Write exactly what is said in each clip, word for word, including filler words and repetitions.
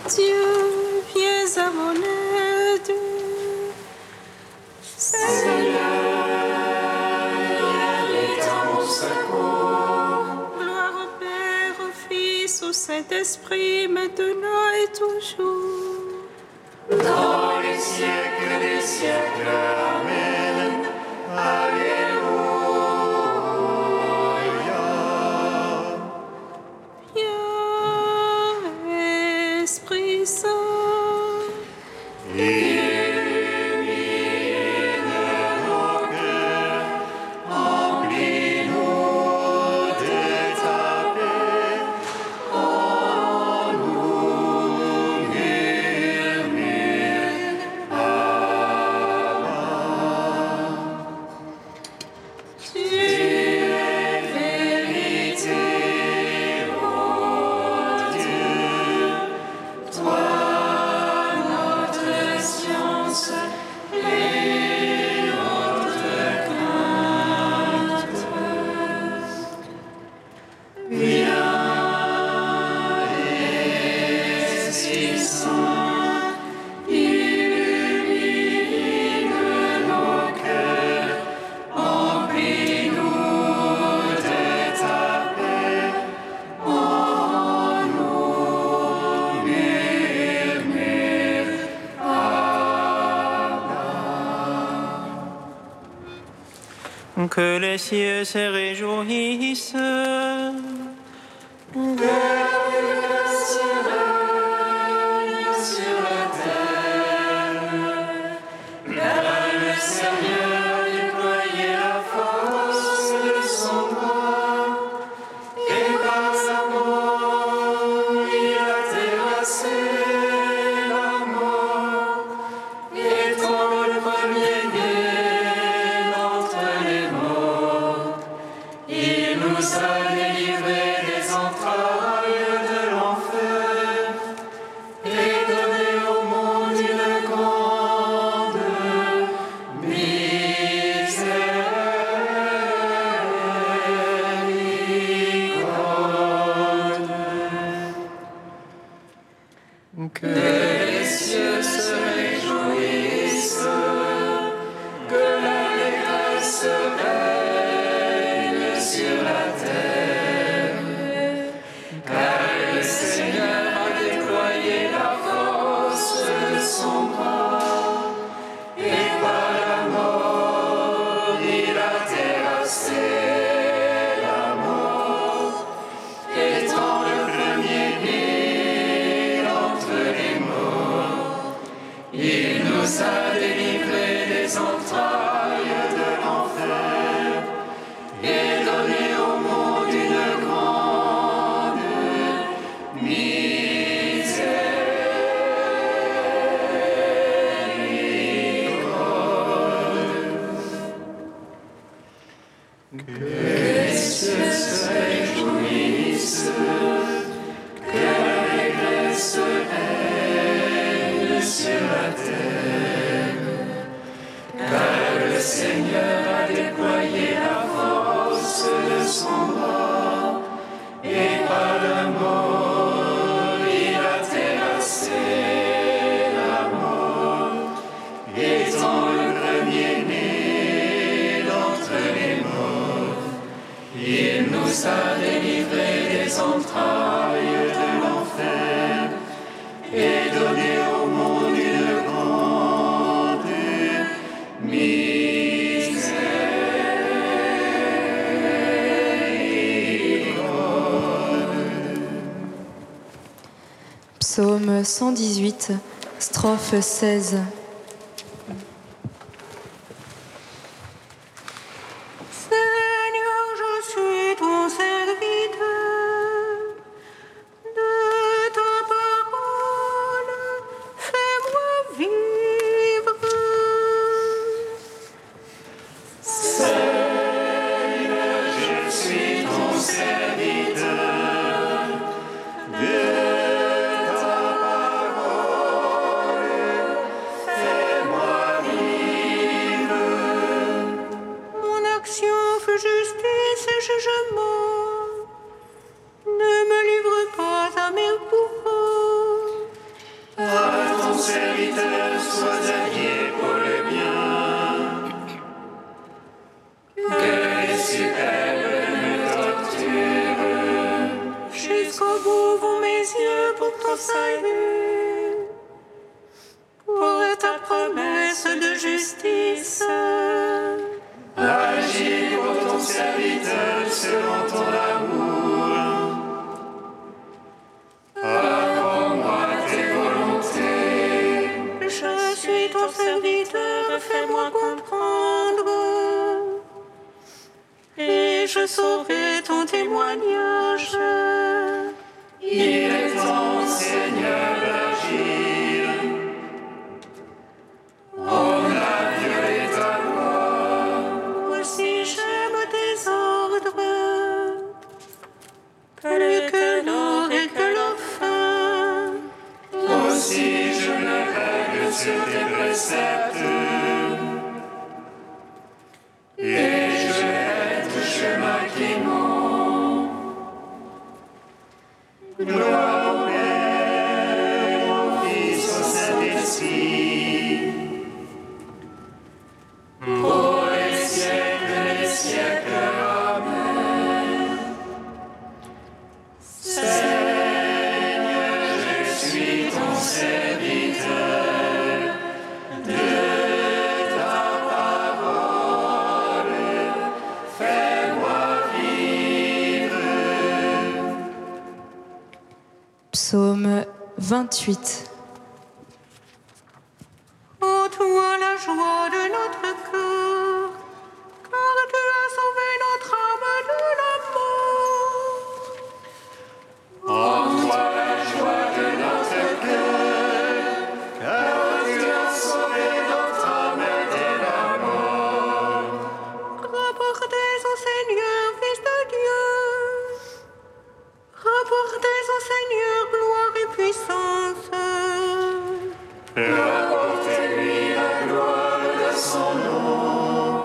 Dieu, viens à mon aide. Seigneur, viens à mon secours. Gloire au Père, au Fils, au Saint-Esprit, maintenant et toujours. Dans les siècles des siècles. Amen. Alléluia. Viens, Esprit Saint. Illumine nos cœurs, emplis-nous de ta paix. En nous murmure Abba. Tu es vérité, ô Dieu, toi notre science et notre crainte. Viens, Esprit Saint, illumine nos cœurs, emplis-nous de ta paix. En nous murmure Abba. Que les cieux se réjouissent. Que le se règne sur la terre, car le Seigneur a déployé la force de son bras, et par sa mort il a terrassé la mort, étant le premier-né d'entre les morts. Il nous a délivrés des entrailles de l'enfer et donné au monde une grande miséricorde. Que les cieux se réjouissent, que l'allégresse règne sur la terre, car le Seigneur a déployé la force de son bras, et par la mort il a terrassé la mort, étant le premier-né d'entre les morts. Il nous a délivrés des entrailles de l'enfer et donné au monde une grande miséricorde. Que les cieux se réjouissent, que l'allégresse règne sur la terre, car le Seigneur a déployé la force de son bras, et par la mort il a terrassé la mort, étant le premier-né d'entre les morts. Il nous a délivrés des entrailles de l'enfer et donné au monde une grande miséricorde. Psaume cent dix-huit, strophe seize. Seigneur, je suis ton serviteur. De ta parole, fais-moi vivre. Seigneur, je suis ton serviteur. De ta parole, fais-moi vivre. Mon action fait justice et jugement. Ne me livre pas à mes bourreaux. au salut. Pour ta promesse de justice, agis pour ton serviteur selon ton amour. Apprends-moi tes volontés. je suis ton serviteur, fais-moi comprendre. Et je saurai ton témoignage. Il est temps, Seigneur, d'agir. On a violé ta loi. Voici, j'aime tes ordres, plus que l'or et que l'orphin. Aussi je me règle sur tes préceptes. Et je hais tout chemin qui ment. Gloire au Père, au Fils, au Saint-Esprit, pour les siècles des siècles. Amen. Seigneur, je suis ton serviteur. De ta parole, fais-moi vivre. Psaume vingt-huit. Ô toi la joie de notre cœur, car tu as sauvé notre âme de la mort. En toi la joie de notre cœur, car tu as sauvé notre âme de la mort. Rapportez au Seigneur, Fils de Dieu. Rapportez au Seigneur gloire et puissance. Rapportez-lui la gloire de son nom.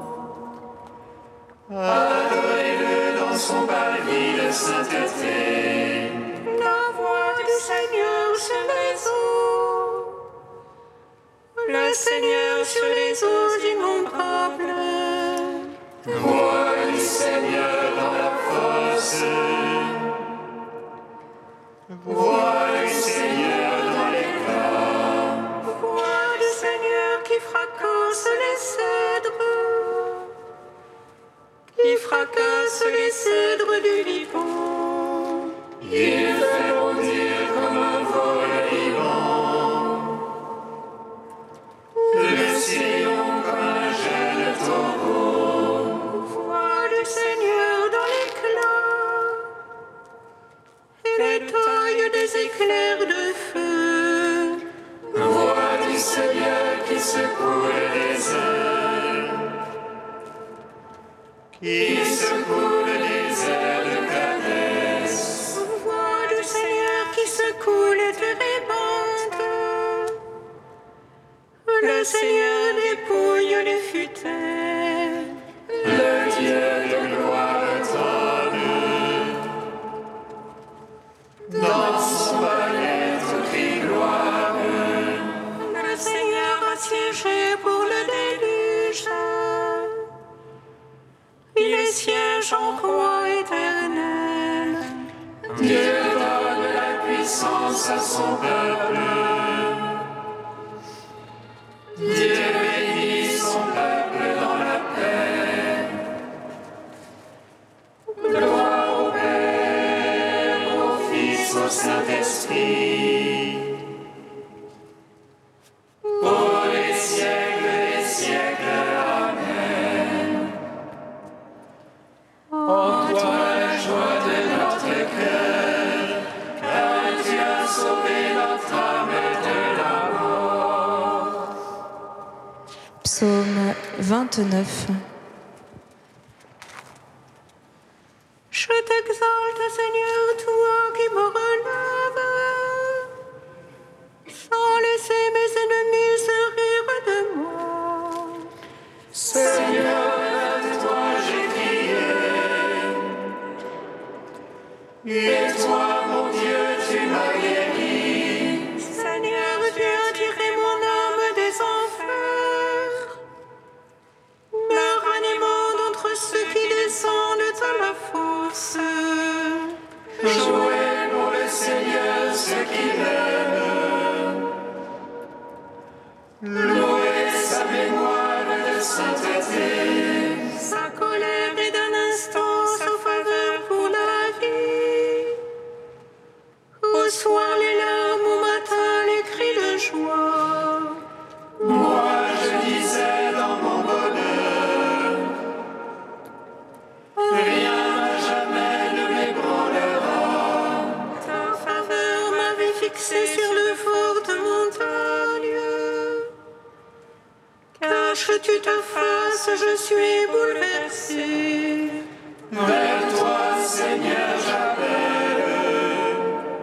Adorez-le dans son parvis de sainteté. La voix du Seigneur sur les eaux. Le Seigneur sur les eaux innombrables. Voix du Seigneur dans la fosse. Voix du Seigneur dans l'éclat. Voix du Seigneur qui fracasse les cèdres. Qui fracasse les cèdres du Liban. Il fait bondir comme un veau le Liban. Le sillon comme un jeune taureau. Voix du Seigneur dans l'éclat. Et les tailles des éclairs de feu. Voix du Seigneur qui secoue le désert. Qui secoue le désert de Kadès. Voix du Seigneur qui secoue les térébintes. Le Seigneur dépouille les futaies. Le Dieu de gloire trône. Dans son bien-être crie gloire. Le Seigneur a siégé pour le déluge. Il siège en roi éternel. Dieu donne la puissance à son peuple. Dieu bénit son peuple dans la paix. Gloire au Père, au Fils, au Saint-Esprit. Pour les siècles des siècles. Amen. En toi la joie de notre cœur, car tu as sauvé notre âme de la mort. Psaume vingt-neuf. Je t'exalte, Seigneur, toi qui me relèves, sans laisser mes ennemis se rire de moi. Seigneur, à toi j'ai crié. Et toi, mon Dieu, tu m'as guéri. Seigneur, tu as tiré mon âme des enfers, me ranimant d'entre ceux qui descendent à la force. Jouez pour le Seigneur ceux qui Seigneur, j'appelle.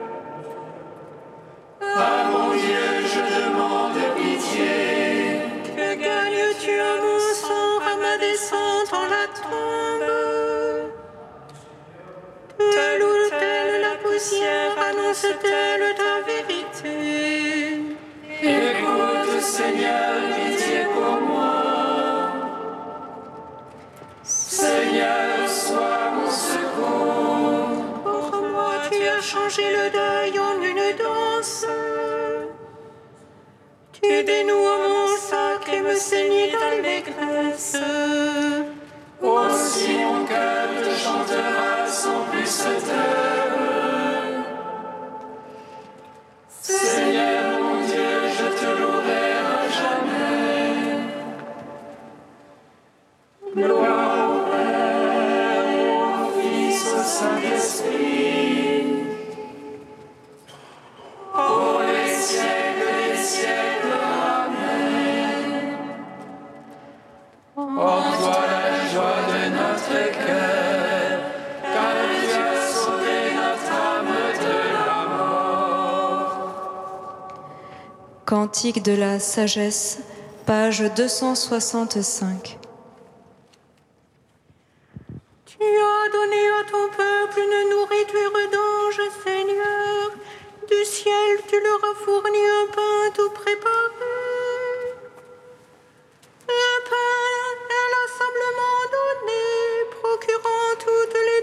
À mon Dieu, je demande pitié. Que gagnes-tu à mon sang, à ma descente en la tombe? Telle ou telle la poussière annonce-t-elle ta vérité? Écoute, Seigneur, pitié pour moi. Seigneur, sois mon secours. Pour moi, tu as changé le deuil en une danse. Tu dénoues mon sac et me saignes d'allégresse. Aussi mon cœur te chantera sans plus se taire. Seigneur mon Dieu, je te louerai à jamais. Gloire au Père et au Fils, au Saint-Esprit. Pour les siècles des siècles, Amen. En toi la joie de notre cœur, car tu as sauvé notre âme de la mort. Cantique de la sagesse, page deux cent soixante-cinq. Tu as donné à ton peuple une nourriture d'ange, Seigneur. Du ciel, tu leur as fourni un pain tout préparé. Un pain inlassablement donné, procurant toutes les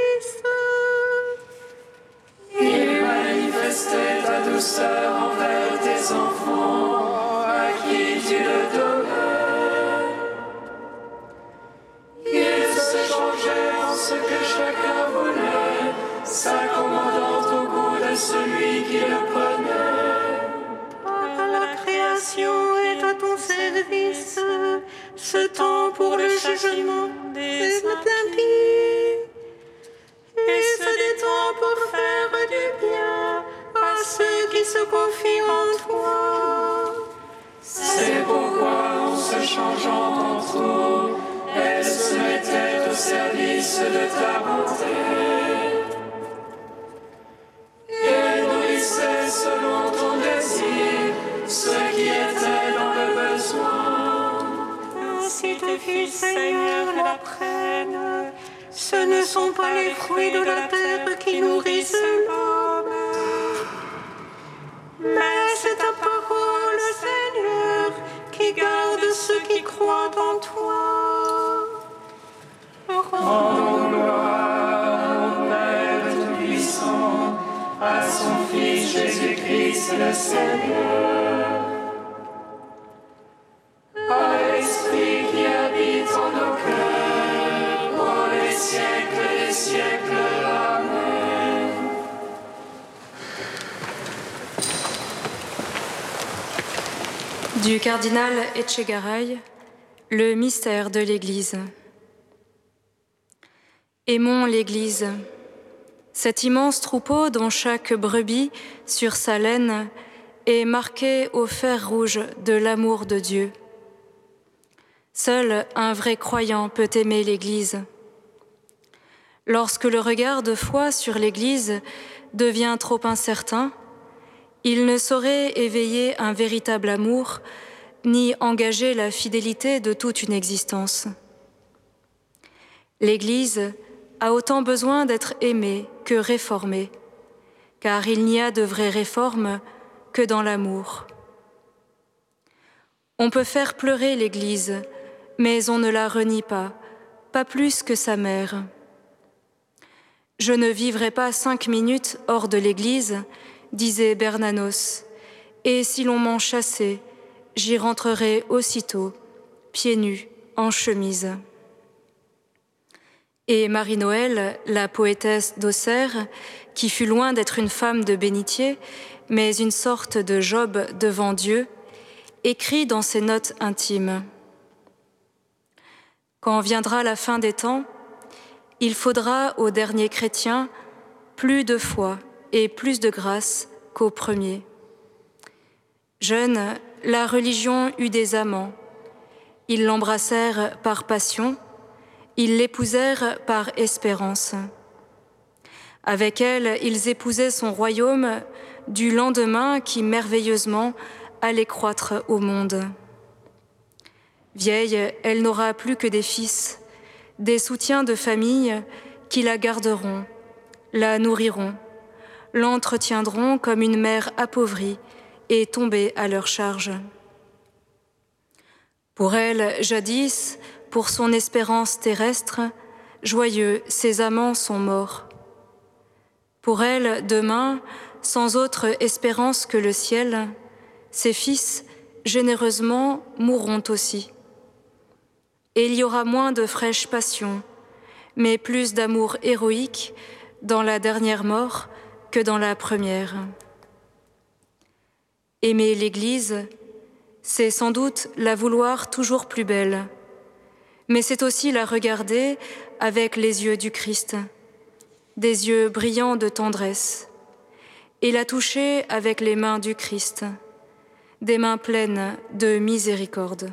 délices. Il manifestait ta douceur envers tes enfants, à qui tu le donnais. Il se changeait en ce que chacun voulait, s'accommodant au goût de celui qui le prenait. Par la création est à ton service, ce temps pour le jugement des impies, et ce des temps pour faire du bien à ceux qui se confient en toi. C'est pourquoi, en se changeant en tout, elle se mettait au service de ta bonté. Et nourrissait selon ton désir ceux qui étaient dans le besoin. Ainsi tes fils, Seigneur, l'apprennent. Ce ne sont pas les fruits de la terre qui nourrissent l'homme, mais c'est ta parole, Seigneur, qui garde ceux qui croient en toi. En gloire au Père Tout-Puissant, à son Fils Jésus-Christ le Seigneur, à l'Esprit qui habite en nos cœurs, pour les siècles des siècles. Amen. Du cardinal Etchegaray, le mystère de l'Église. Aimons l'Église, cet immense troupeau dont chaque brebis sur sa laine est marqué au fer rouge de l'amour de Dieu. Seul un vrai croyant peut aimer l'Église. Lorsque le regard de foi sur l'Église devient trop incertain, il ne saurait éveiller un véritable amour, ni engager la fidélité de toute une existence. L'Église a autant besoin d'être aimée que réformée, car il n'y a de vraie réforme que dans l'amour. On peut faire pleurer l'Église, mais on ne la renie pas, pas plus que sa mère. Je ne vivrai pas cinq minutes hors de l'Église, disait Bernanos, et si l'on m'en chassait, j'y rentrerai aussitôt, pieds nus, en chemise. Et Marie-Noël, la poétesse d'Auxerre, qui fut loin d'être une femme de bénitier, mais une sorte de Job devant Dieu, écrit dans ses notes intimes. Quand viendra la fin des temps, il faudra aux derniers chrétiens plus de foi et plus de grâce qu'aux premiers. Jeune, la religion eut des amants. Ils l'embrassèrent par passion, ils l'épousèrent par espérance. Avec elle, ils épousaient son royaume du lendemain qui merveilleusement allait croître au monde. Vieille, elle n'aura plus que des fils, des soutiens de famille qui la garderont, la nourriront, l'entretiendront comme une mère appauvrie et tombée à leur charge. Pour elle, jadis, pour son espérance terrestre, joyeux, ses amants sont morts. Pour elle, demain, sans autre espérance que le ciel, ses fils, généreusement, mourront aussi. Et il y aura moins de fraîches passions, mais plus d'amour héroïque dans la dernière mort que dans la première. Aimer l'Église, c'est sans doute la vouloir toujours plus belle, mais c'est aussi la regarder avec les yeux du Christ, des yeux brillants de tendresse, et la toucher avec les mains du Christ, des mains pleines de miséricorde.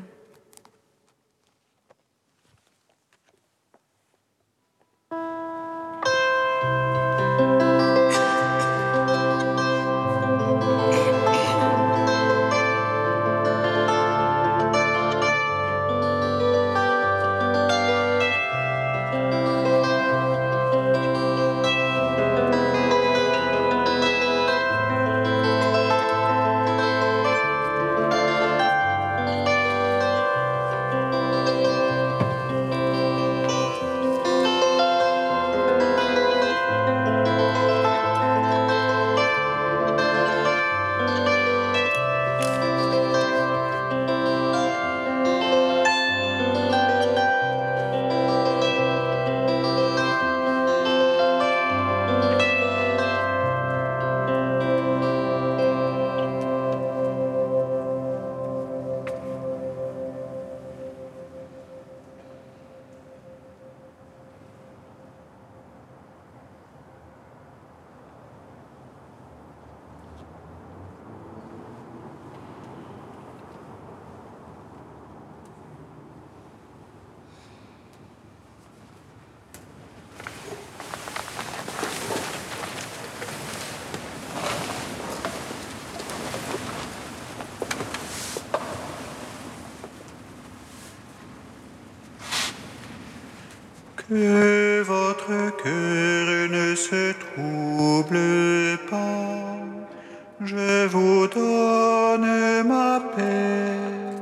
Que votre cœur ne se trouble pas, je vous donne ma paix.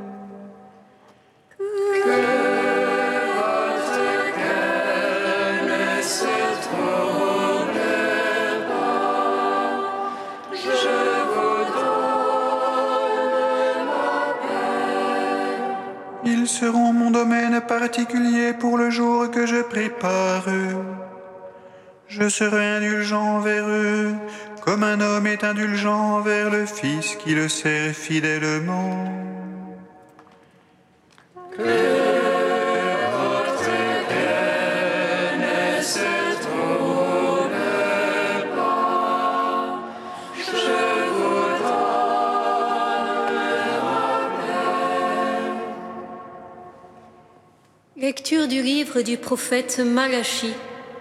Que votre cœur ne se trouble pas, je vous donne ma paix. Ils seront mon domaine particulier pour le jour que je prépare. Je serai indulgent envers eux, comme un homme est indulgent envers le fils qui le sert fidèlement. Que votre cœur ne se trouble pas, je vous donne ma paix. Lecture du livre du prophète Malachie.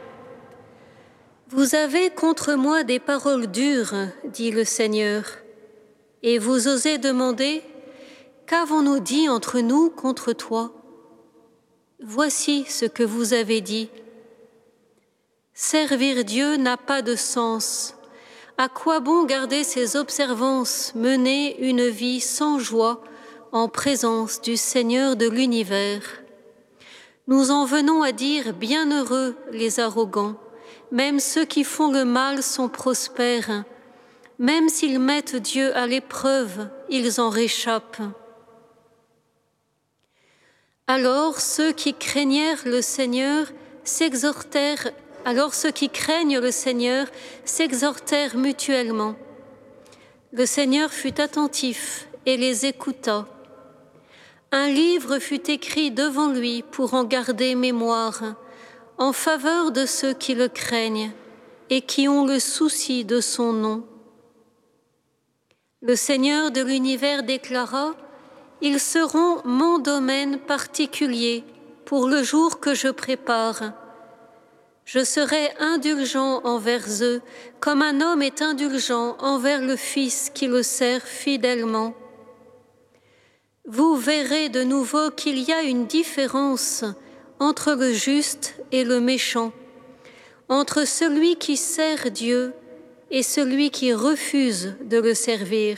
Vous avez contre moi des paroles dures, dit le Seigneur, et vous osez demander, qu'avons-nous dit entre nous contre toi? Voici ce que vous avez dit. Servir Dieu n'a pas de sens. À quoi bon garder ses observances, mener une vie sans joie en présence du Seigneur de l'univers? Nous en venons à dire bienheureux les arrogants. Même ceux qui font le mal sont prospères. Même s'ils mettent Dieu à l'épreuve, ils en réchappent. Alors ceux qui craignèrent le Seigneur s'exhortèrent, alors ceux qui craignent le Seigneur s'exhortèrent mutuellement. Le Seigneur fut attentif et les écouta. Un livre fut écrit devant lui pour en garder mémoire, en faveur de ceux qui le craignent et qui ont le souci de son nom. Le Seigneur de l'univers déclara, « Ils seront mon domaine particulier pour le jour que je prépare. Je serai indulgent envers eux, comme un homme est indulgent envers le fils qui le sert fidèlement. Vous verrez de nouveau qu'il y a une différence entre le juste et le méchant, entre celui qui sert Dieu et celui qui refuse de le servir.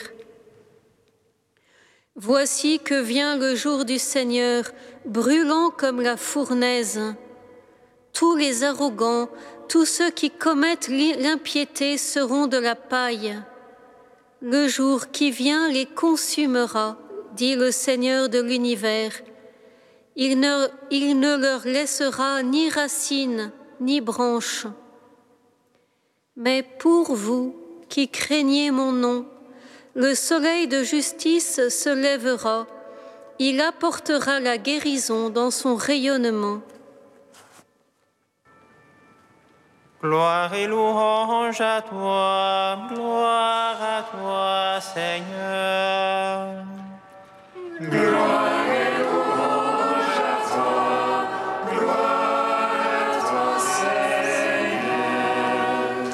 Voici que vient le jour du Seigneur, brûlant comme la fournaise. Tous les arrogants, tous ceux qui commettent l'impiété seront de la paille. Le jour qui vient les consumera, dit le Seigneur de l'univers. Il ne, il ne leur laissera ni racines, ni branches. Mais pour vous qui craignez mon nom, le soleil de justice se lèvera. Il apportera la guérison dans son rayonnement. Gloire et louange à toi, gloire à toi, Seigneur. Gloire et louange à toi, gloire à toi, Seigneur.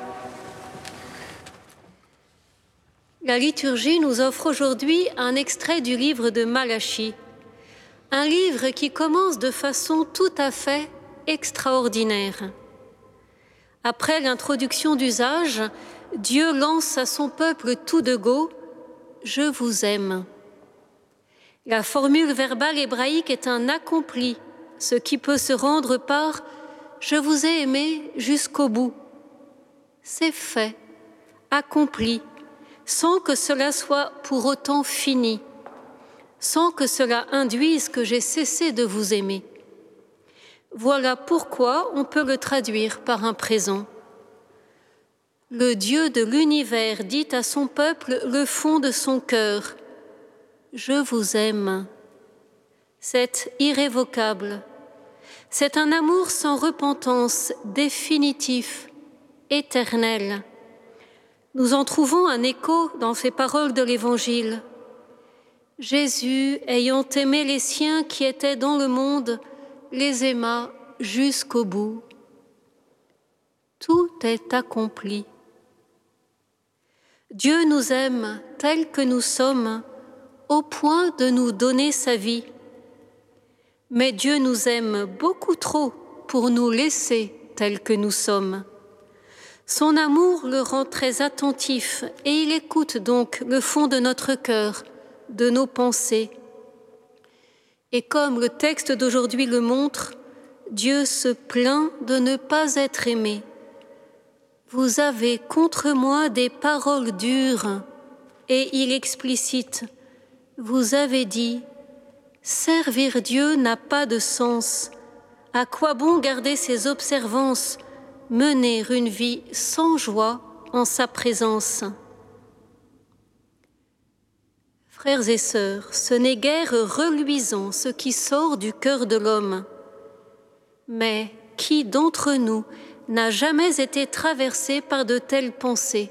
La liturgie nous offre aujourd'hui un extrait du livre de Malachie, un livre qui commence de façon tout à fait extraordinaire. Après l'introduction d'usage, Dieu lance à son peuple tout de go « Je vous aime ». La formule verbale hébraïque est un accompli, ce qui peut se rendre par « Je vous ai aimé jusqu'au bout ». C'est fait, accompli, sans que cela soit pour autant fini, sans que cela induise que j'ai cessé de vous aimer. Voilà pourquoi on peut le traduire par un présent. Le Dieu de l'univers dit à son peuple le fond de son cœur. Je vous aime. C'est irrévocable. C'est un amour sans repentance, définitif, éternel. Nous en trouvons un écho dans ces paroles de l'Évangile. Jésus, ayant aimé les siens qui étaient dans le monde, les aima jusqu'au bout. Tout est accompli. Dieu nous aime tels que nous sommes, au point de nous donner sa vie. Mais Dieu nous aime beaucoup trop pour nous laisser tels que nous sommes. Son amour le rend très attentif et il écoute donc le fond de notre cœur, de nos pensées. Et comme le texte d'aujourd'hui le montre, Dieu se plaint de ne pas être aimé. Vous avez contre moi des paroles dures, et il explicite, vous avez dit, servir Dieu n'a pas de sens. À quoi bon garder ses observances, mener une vie sans joie en sa présence? Frères et sœurs, ce n'est guère reluisant ce qui sort du cœur de l'homme. Mais qui d'entre nous n'a jamais été traversé par de telles pensées?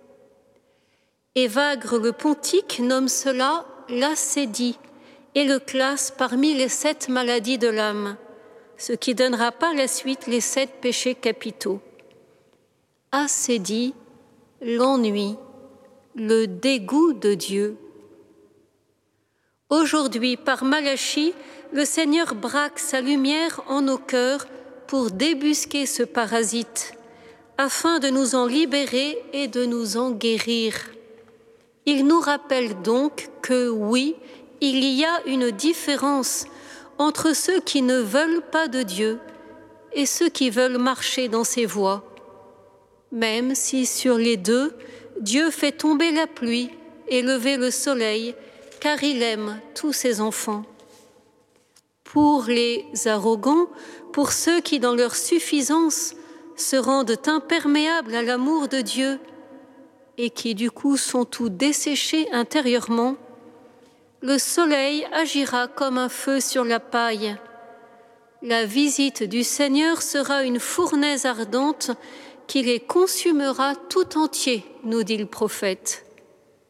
Évagre le Pontique nomme cela l'acédie et le classe parmi les sept maladies de l'âme, ce qui donnera par la suite les sept péchés capitaux. Acédie, l'ennui, le dégoût de Dieu. Aujourd'hui, par Malachie, le Seigneur braque sa lumière en nos cœurs pour débusquer ce parasite, afin de nous en libérer et de nous en guérir. Il nous rappelle donc que oui, il y a une différence entre ceux qui ne veulent pas de Dieu et ceux qui veulent marcher dans ses voies, même si sur les deux, Dieu fait tomber la pluie et lever le soleil, car il aime tous ses enfants. Pour les arrogants, pour ceux qui, dans leur suffisance, se rendent imperméables à l'amour de Dieu et qui, du coup, sont tout desséchés intérieurement, le soleil agira comme un feu sur la paille. La visite du Seigneur sera une fournaise ardente qui les consumera tout entiers, nous dit le prophète.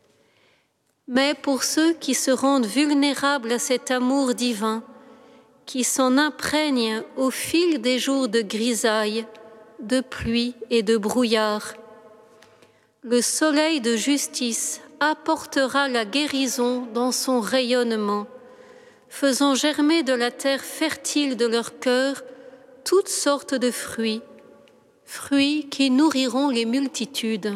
Mais pour ceux qui se rendent vulnérables à cet amour divin, qui s'en imprègne au fil des jours de grisaille, de pluie et de brouillard. Le soleil de justice apportera la guérison dans son rayonnement, faisant germer de la terre fertile de leur cœur toutes sortes de fruits, fruits qui nourriront les multitudes.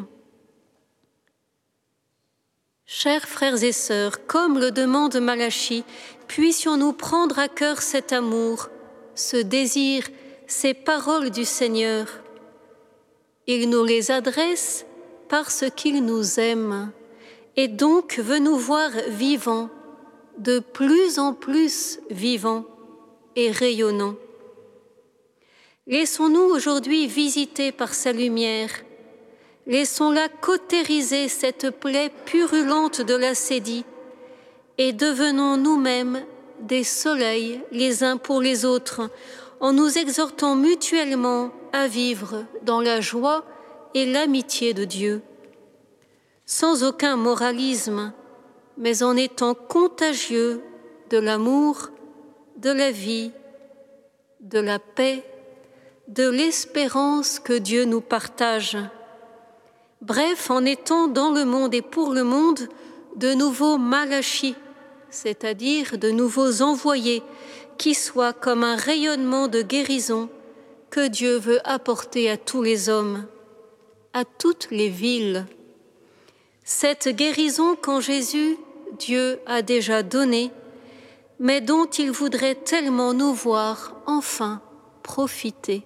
Chers frères et sœurs, comme le demande Malachie, puissions-nous prendre à cœur cet amour, ce désir, ces paroles du Seigneur. Il nous les adresse parce qu'il nous aime, et donc veut nous voir vivants, de plus en plus vivants et rayonnants. Laissons-nous aujourd'hui visiter par sa lumière. Laissons-la cautériser cette plaie purulente de l'acédie et devenons nous-mêmes des soleils les uns pour les autres en nous exhortant mutuellement à vivre dans la joie et l'amitié de Dieu, sans aucun moralisme, mais en étant contagieux de l'amour, de la vie, de la paix, de l'espérance que Dieu nous partage. Bref, en étant dans le monde et pour le monde de nouveaux Malachis, c'est-à-dire de nouveaux envoyés, qui soient comme un rayonnement de guérison que Dieu veut apporter à tous les hommes, à toutes les villes. Cette guérison qu'en Jésus, Dieu a déjà donnée, mais dont il voudrait tellement nous voir enfin profiter.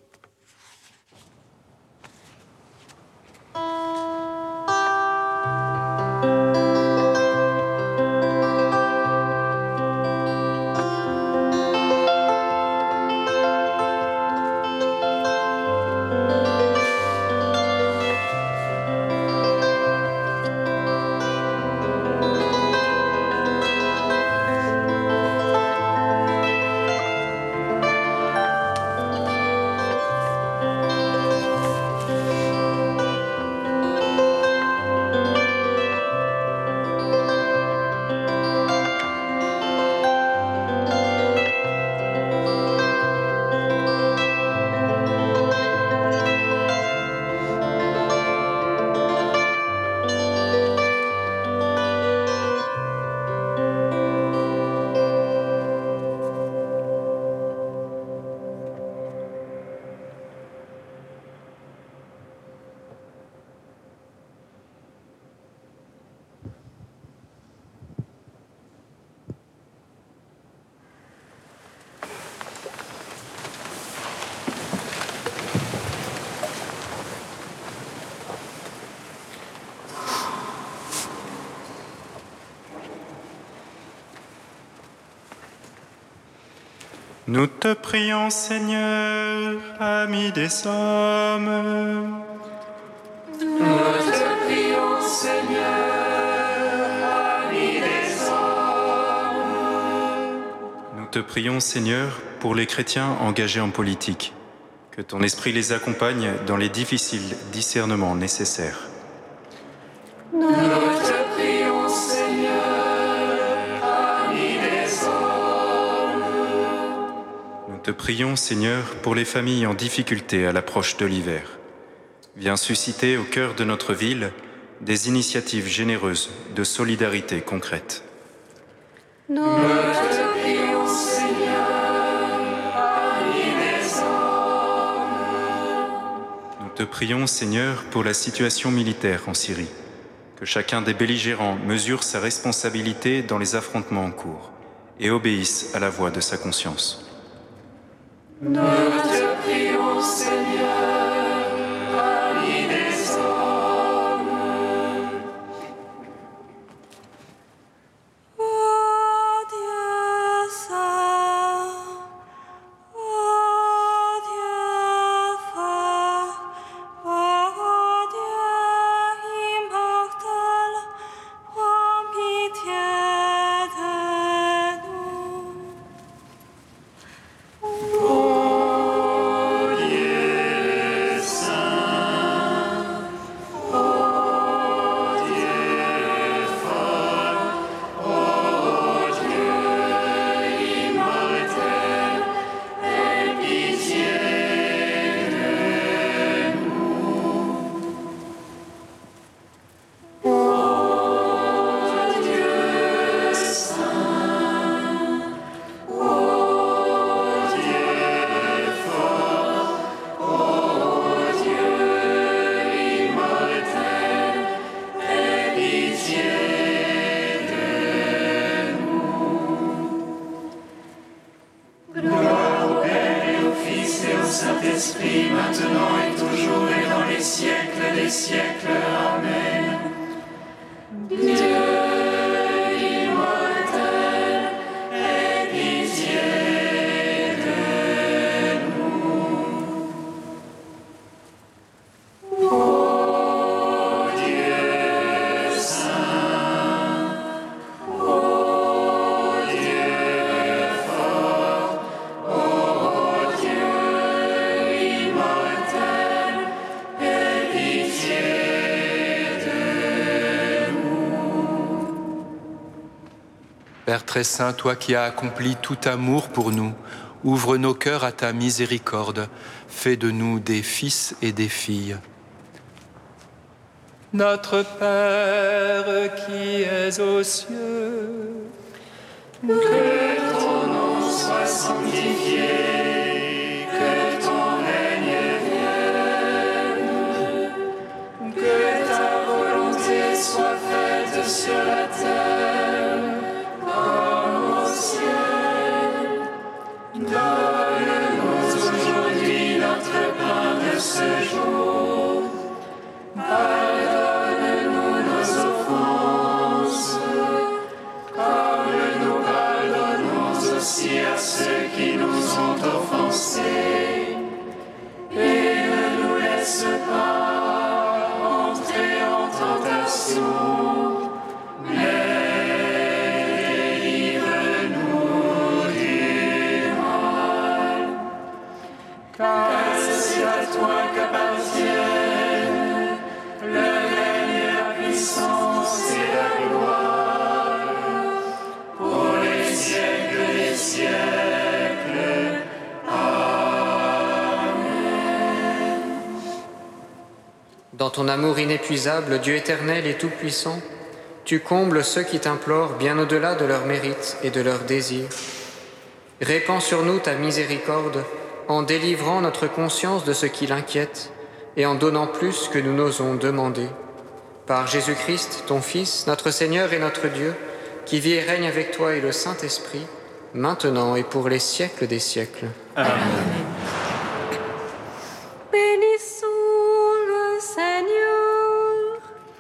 Nous te prions, Seigneur, ami des hommes. Nous te prions, Seigneur, ami des hommes. Nous te prions, Seigneur, pour les chrétiens engagés en politique, que ton esprit les accompagne dans les difficiles discernements nécessaires. Nous te prions, Seigneur, ami des hommes. Nous te prions, Seigneur, pour les familles en difficulté à l'approche de l'hiver. Viens susciter au cœur de notre ville des initiatives généreuses de solidarité concrète. Nous te prions, Seigneur, ami des hommes. Nous te prions, Seigneur, pour la situation militaire en Syrie. Que chacun des belligérants mesure sa responsabilité dans les affrontements en cours et obéisse à la voix de sa conscience. Nous te prions, Seigneur, ami des hommes. Oh Dieu saint, oh Dieu fort, oh Dieu immortel, prends pitié de nous. Oh Dieu maintenant et toujours et dans les siècles des siècles. Amen. Dieu immortel, aie pitié de nous. Ô Dieu saint, ô Dieu fort, ô Dieu immortel, aie pitié de nous. Père très saint, toi qui as accompli tout amour pour nous, ouvre nos cœurs à ta miséricorde, fais de nous des fils et des filles. Notre Père qui es aux cieux, Que ton nom soit sanctifié, que ton règne vienne, que ta volonté soit faite sur la terre comme au ciel. Donne-nous aujourd'hui notre pain de ce jour. Pardonne-nous nos offenses, comme nous pardonnons aussi à ceux qui nous ont offensés. Et ne nous laisse pas entrer en tentation, mais délivre-nous du mal. Car c'est à toi qu'appartiennent le règne, la puissance et la gloire pour les siècles des siècles. Amen. Dans ton amour inépuisable, Dieu éternel et tout-puissant, tu combles ceux qui t'implorent bien au-delà de leurs mérites et de leurs désirs. Répands sur nous ta miséricorde en délivrant notre conscience de ce qui l'inquiète et en donnant plus que nous n'osons demander. Par Jésus-Christ, ton Fils, notre Seigneur et notre Dieu, qui vit et règne avec toi et le Saint-Esprit, maintenant et pour les siècles des siècles. Amen. Bénissons le Seigneur.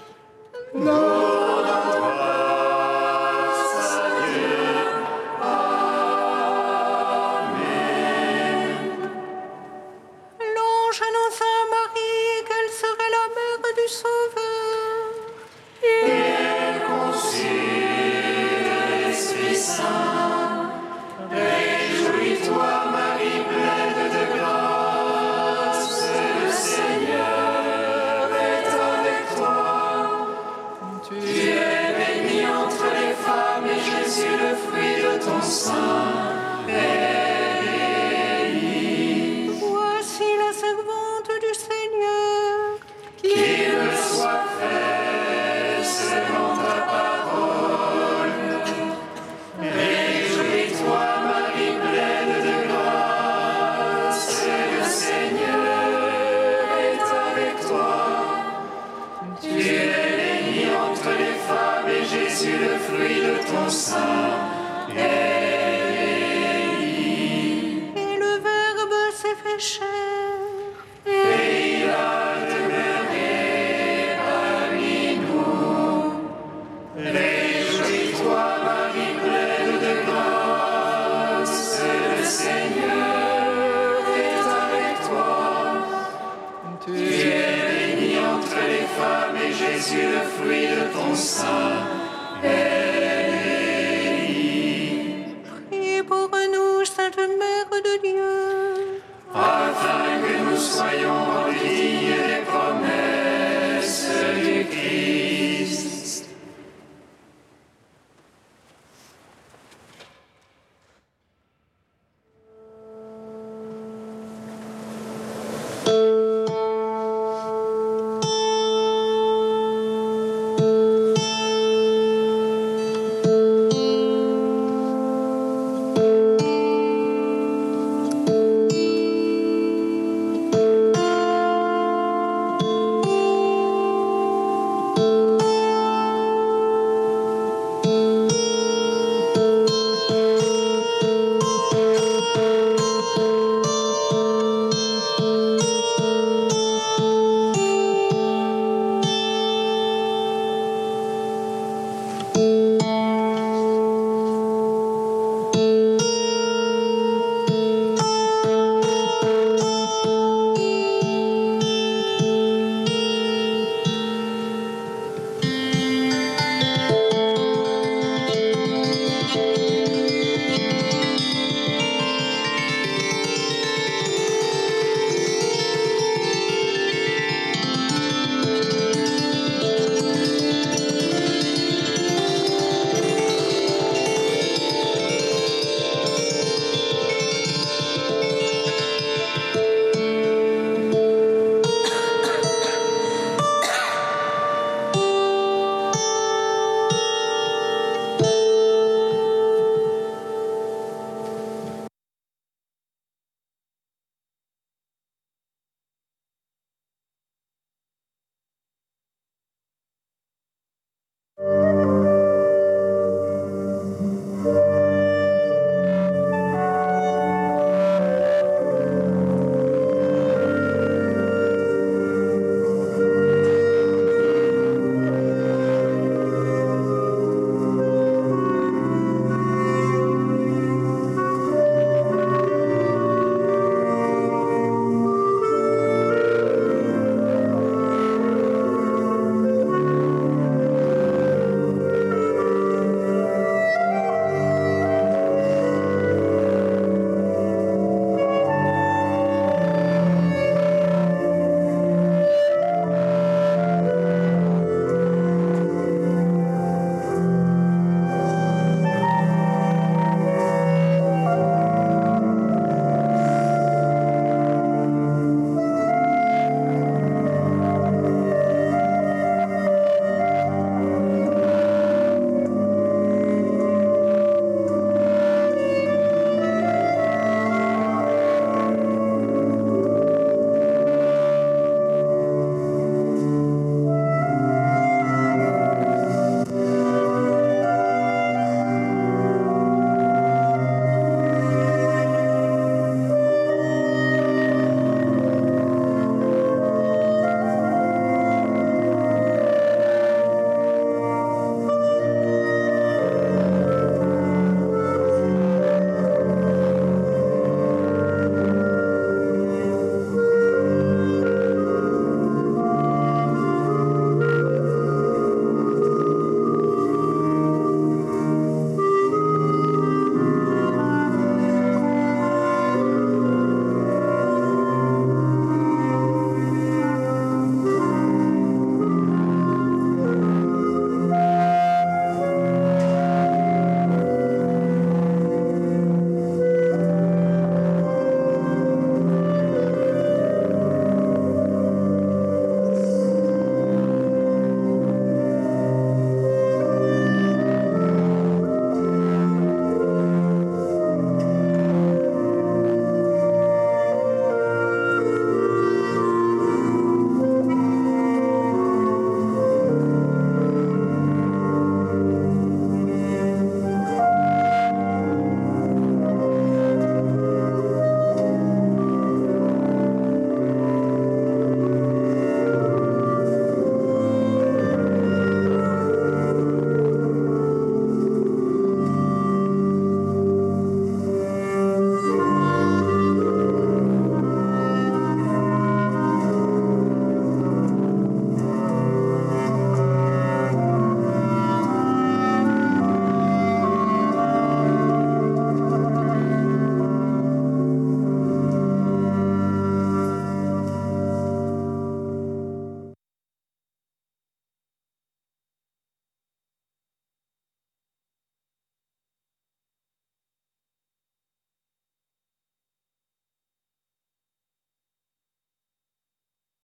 L'ange annonça à Marie qu'elle serait la mère du Sauveur. Et elle conçut de l'Esprit Saint. Réjouis-toi, Marie, pleine de grâce, le Seigneur est avec toi. Tu es bénie entre les femmes et Jésus, le fruit de ton sein, est béni. Voici la servante du Seigneur, qu'il me soit fait selon ta parole. Réjouis-toi, Marie, pleine de grâce, le Seigneur est avec toi. Tu es bénie entre les femmes et Jésus, le fruit de ton sein, est béni. Et le Verbe s'est fait chair, et il a demeuré parmi nous. Réjouis-toi, Marie, pleine de grâce, le Seigneur est avec toi. Tu es bénie entre les femmes et Jésus, le fruit de ton sein, est